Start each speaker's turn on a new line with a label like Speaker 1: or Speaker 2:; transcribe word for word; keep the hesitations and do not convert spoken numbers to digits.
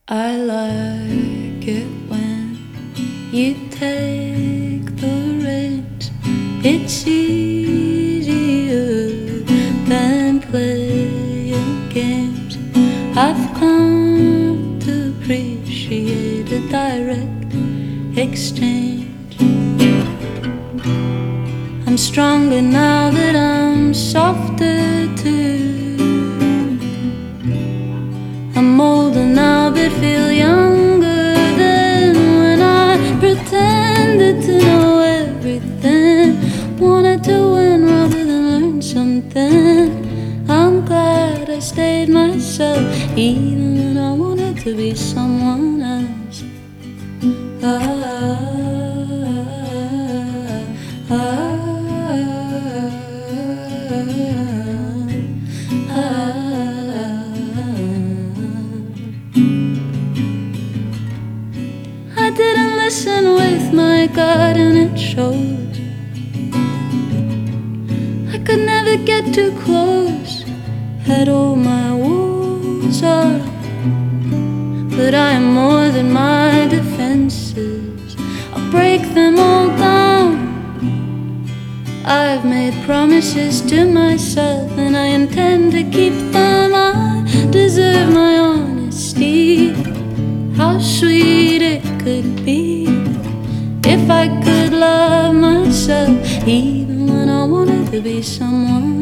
Speaker 1: I like it when you take the reins. It's easier than playing games. I've come to appreciate a direct exchange. I'm stronger now that I'm softer too. I'm older now but feel younger than when I pretended to know everything. Wanted to win rather than learn something. I'm glad I stayed myself even when I wanted to be someone else. Ah, ah, ah. I didn't listen with my gut and it showed. I could never get too close, had all my walls up. But I am more than my defenses, I'll break them all down. I've made promises to myself and I intend to keep them. I deserve my honesty. How sweet it could be if I could love myself even when I wanted to be someone